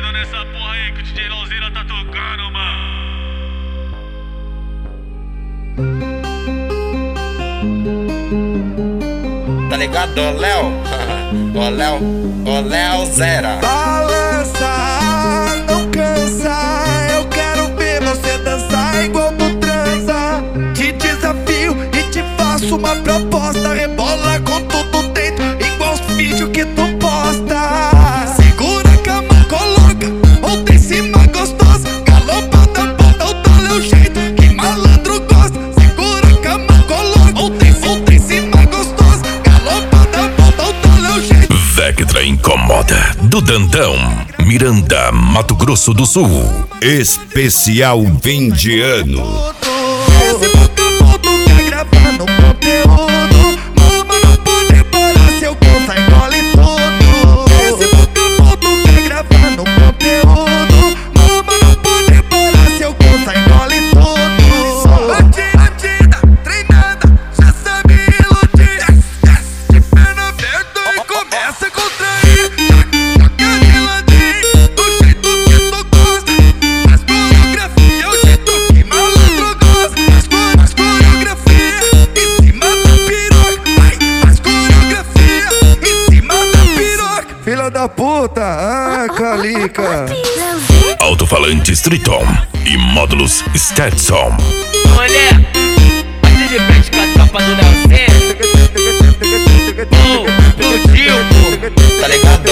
ligado nessa porra aí que o DJ Lauzeira tá tocando, mano. Tá ligado, ô Léo? Ô Léo Zera. Balança, não cansa. Eu quero ver você dançar igual tu transa. Te desafio e te faço uma proposta. Rebola com tudo dentro, igual os vídeos que tu posta. Segura a cama, coloca outra em cima gostosa. Galopada, bota o teu jeito que malandro gosta. Segura a cama, coloca outra em cima gostosa. Galopada, bota o teu jeito. Vectra incomoda, do Dandão, Miranda, Mato Grosso do Sul. Especial fim de ano. Esse Pokémon tá gravando conteúdo. Mama não pode parar, seu bolsa engole tudo. Esse Pokémon tá gravando conteúdo. Mama não pode parar, seu bolsa engole tudo. Bandida, treinada, já sabe iludir. De perna aberta e começa a contrair. Joga de ladinho, do jeito que tu gosta. As coreografias, o jeito que malandro gosta. As coreografias em cima da piroca. As coreografias em cima da piroca. Filha da puta, calica. Alto-falantes Triton e módulos Stetson. Olha, bate de frente com a tropa do Lauzeira. Do Gil. Tá ligado,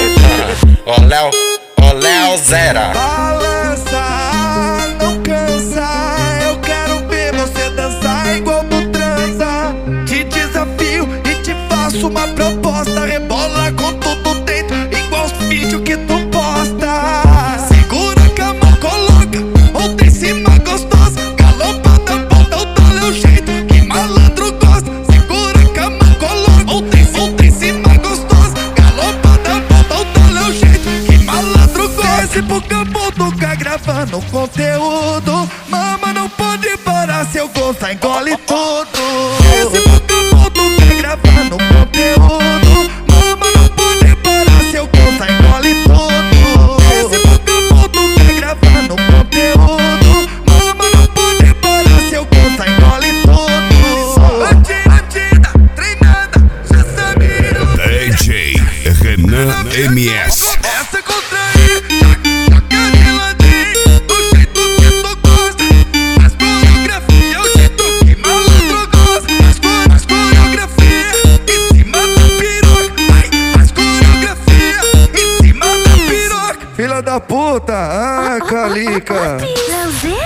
ô Léo Zera. Balança, não cansa. Eu quero ver você dançar igual tu transa. Te desafio e te faço uma proposta. Rebola com tudo dentro, igual os vídeos que tu posta. Segura a cama, coloca outra em cima gostosa. Galopada, bota o teu jeito que malandro gosta. Segura a cama, coloca outra em cima gostosa. Galopada, bota o teu jeito que malandro gosta. Esse Pokémon tá gravando conteúdo. Mama não pode parar, seu gosto engole tudo. Esse Pokémon tá gravando conteúdo. Mama não pode parar, seu gosto engole tudo. Esse Pokémon tá gravando conteúdo. Mama não pode parar, seu gosto engole tudo. Bandida, treinada, já sabe. DJ Renan MS. Começa a contrair, joga de ladinho, do jeito que tu gosta. As coreografias, o jeito que malandro gosta. As coreografias em cima da piroca. As coreografias em cima da piroca. Filha da puta, calica.